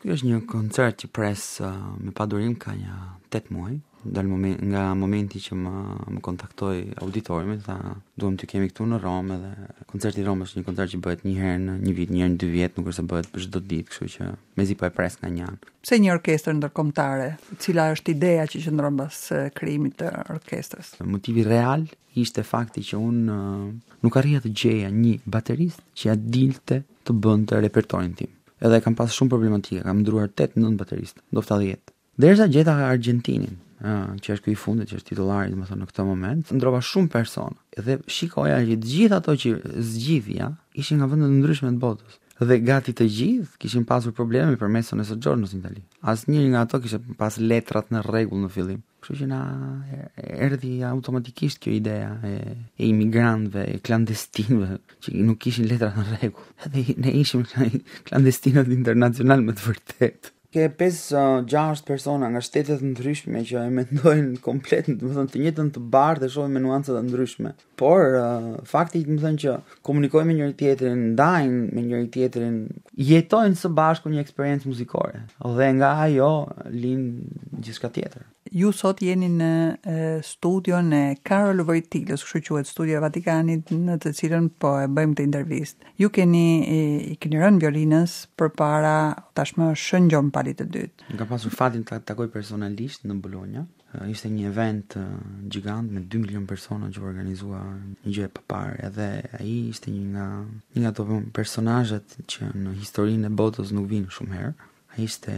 Ky është një koncert që pres me padurim ka një 8 muaj. Nga momenti që më kontaktoi auditori, më tha, duam të kemi këtu në Romë, dhe koncerti i Romës është një koncert që bëhet një herë në një vit, një herë në 2 vjet, nuk është se bëhet për çdo ditë, kështu që mezi po e pres nga një anë. Pse një orkestër ndërkombëtare? Cila është ideja që qëndron pas krijimit të orkestrës? Motivi real ishte fakti që unë nuk arrija të gjeja një baterist që ja dilte të bënte repertorin tim. Edhe kam pas shumë problematike, kam ndruar 8-9 bateristë, ndoshta 10. Derisa gjeta Argentinin, që është ky i fundit, që është titullari, domethënë në këtë moment, ndrova shumë persona. Dhe shikoja që të gjithë ato që zgjidhja ishin nga vende të ndryshme të botës. Dhe gati të gjithë kishin pasur probleme përmes Sones së Xhornës në Itali. Asnjëri nga ato kishte pas letrat në rregull në fillim. Kështu që na erdhi automatikisht kjo ideja e imigrantëve, e klandestinëve që nuk kishin letrat në rregull. Edhe ne ishim klandestinët internacional me të vërtetë. Ke 5-6 persona nga shtete të ndryshme që e mendojnë komplet, domethënë të njëjtën të bardhë, e shohin me nuanca të ndryshme. Por fakti domethënë që komunikojnë me njëri tjetrin, ndajnë me njëri tjetrin, jetojnë së bashku një eksperiencë muzikore. Dhe nga ajo lind gjithçka tjetër. Ju sot jeni në studion e Karol Wojtilës, kështu quhet Studio e Vatikanit, në të cilën po e bëjmë të intervistë. Ju i keni rënë violinës përpara tashmë shëngjon palit të dytë. Kam pasur fatin të takoj personalisht në Bologna. Ishte një event gjigant me 2 milion persona që organizua një gjë e paparë, edhe ai ishte një nga ato personazhet që në historinë e botës nuk vinë shumë herë. Ai ishte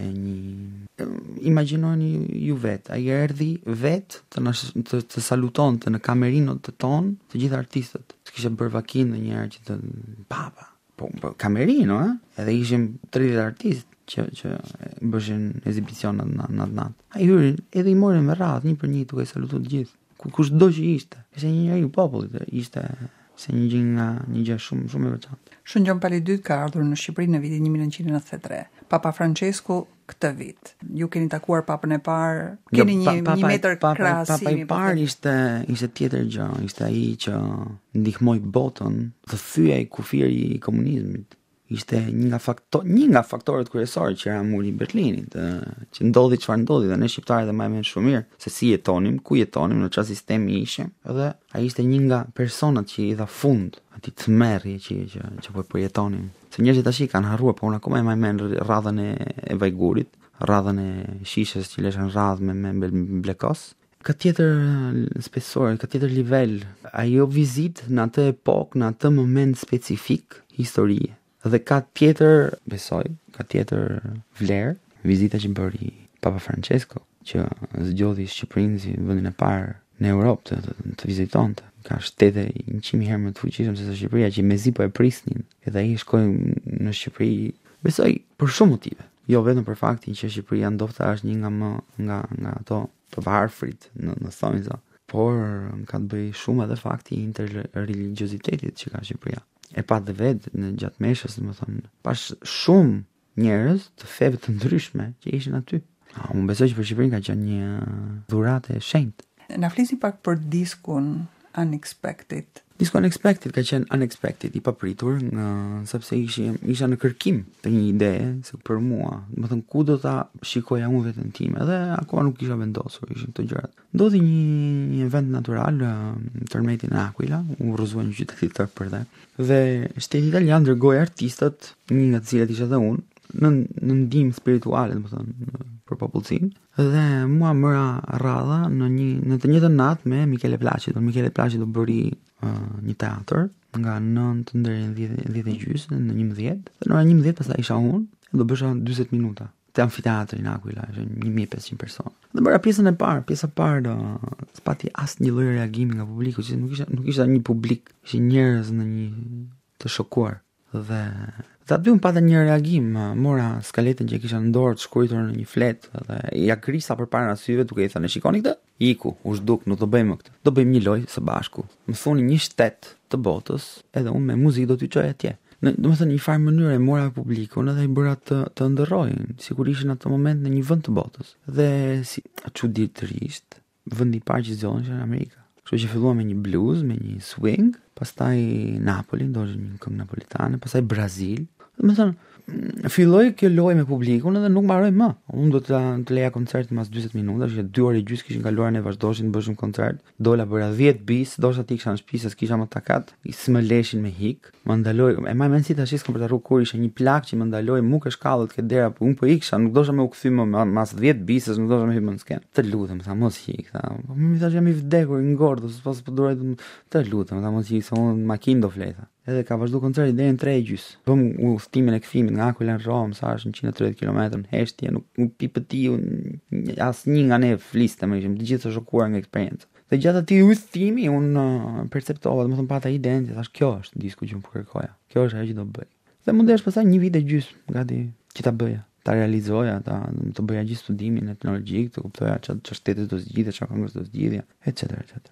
imagjinoni ju vet, ai erdhi vet të salutonte në kamerinot të ton të gjithë artistët. Kishte bërë vakinë ndonjëherë që të papa. Po kamerino, edhe ishim 30 artistë që bëshin ekzibicion në natë. Ai hyri edhe i morën me radhë një për një duke salutuar të gjithë. Kushdo që ishte. Ishte një njeri i popullit, ishte një gjë shumë shumë e veçantë. Shëngjon pali i dytë ka ardhur në Shqipëri në vitin 1993. Papa Francesku këtë vit. Ju keni takuar papën e parë, keni një metër krahasimi. Papa i parë ishte tjetër gjë, ishte ai që ndihmoi botën të thyej kufiri i komunizmit. Ishte një nga faktorët kryesorë që era muri i Berlinit, që ndodhi çfarë ndodhi, dhe ne shqiptarët e mbajmë shumë mirë se si jetonim, ku jetonim, në çfarë sistemi ishim. Edhe ai ishte një nga personat që i dha fund atij tmerrje që po jetonim. Se njerëzit tash kanë harruar, por unë akoma e mbaj mend radhën e vajgurit, radhën e shishës që lëshën radhë me blekos. Ka tjetër spesor, ka tjetër nivel. Ajo vizitë në atë epokë, në atë moment specifik historie. Dhe ka tjetër, besoj, ka tjetër vlerë, vizita që bëri Papa Francesco, që zgjodhi Shqipërinë si vendin e parë në Europë të vizitonte. Ka shtete 100 herë më të fuqishëm se Shqipëria, që mezi po e prisnin. Edhe ai shkoi në Shqipëri, besoj, për shumë motive. Jo vetëm për faktin që Shqipëria ndoshta është një nga ato të varfrit në thonjza, por ka të bëjë shumë edhe fakti i interreligiozitetit që ka Shqipëria. E pa dhe vetë në gjatë meshës, domethënë, pash shumë njerëz të feve të ndryshme që ishin aty. Unë besoj që për Shqipërinë ka qenë një dhuratë e shenjtë. Na flisni pak për diskun Unexpected. Disco Unexpected ka qenë unexpected, i papritur, sepse isha në kërkim të një ide, se për mua, domethënë ku do ta shikoja unë veten time, edhe akoma nuk kisha vendosur, ishin këto gjërat. Ndodhi një event natyral, tërmeti në Aquila, u urrëzua një qytet i tërë për dhe shteti italian dërgoi artistët, një nga të cilët isha dhe unë, në ndihmë spirituale, domethënë, për popullsinë. Dhe mua mëra radha në të njëjtën natë me Michele Placido. Michele Placido bëri një teatr nga 9 deri në 10:30 në 11. Dhe në orën 11 pastaj isha unë, do bësha 40 minuta te amfiteatri në Aquila, ishte 1500 persona. Dhe bëra pjesën e parë, pjesa e parë s'pati asnjë lloj reagimi nga publiku, që nuk ishte një publik, ishin njerëz në një të shokuar. Dhe aty unë pata një reagim, mora skaletën që kisha në dorë të shkruar në një flet dhe ja krisa përpara syve duke i thënë shikoni këtë? Iku, u zhduk, nuk do bëjmë këtë. Do bëjmë një lojë së bashku. Më thoni një shtet të botës, edhe unë me muzikë do t'y çoj atje. Domethënë një farë mënyrë mora publikun edhe i bëra të ndërrojnë, sigurisht në atë moment në një vend të botës. Dhe si çuditërisht, vendi i parë që zgjohen është në Amerikë. Kështu që filluam me një blues, me një swing, pastaj Napoli, ndoshta një këngë napolitane, pastaj Brazil. Domethënë filloi kjo lojë me publikun dhe nuk mbaroi më. Unë do të leja koncertin mas 40 minuta, ishte 2 orë e gjysmë kishin kaluar, ne vazhdoshin të bëshim koncert. Dola bëra 10 bis, doshta ti kisha në shtëpi se s'kisha më takat, s'më leshin me hik. Më ndaloi, e më mend si tash s'kam për të rrugë kur ishte një plak që më ndaloi mua shkallët ke dera, po unë po iksha, nuk dosha me u kthy më mas 10 bisës, nuk dosha me hip në sken. Të lutem, tha mos hik, tha. Po më thash jam i vdekur, i ngordh, s'pas po duroj të lutem, tha mos hik, se unë makinë do fletha. Edhe ka vazhdu koncerti deri në 3:30. Bëm udhëtimin e kthimit nga Akula në Rom, sa është 130 km në heshtje, nuk pipetiu asnjë nga ne fliste më, ishim të gjithë të shokuar nga eksperjenca. Dhe gjatë atij udhëtimi unë perceptova, domethënë pata idenë, thash kjo është disku që më kërkoja. Kjo është ajo që do bëj. Dhe mundesh pastaj 1 vit e gjysmë gati që ta bëja. Ta realizoja, të bëja gjithë studimin etnologjik, të kuptoja çfarë shteti do zgjidhte, çfarë këngës do zgjidhja, etc.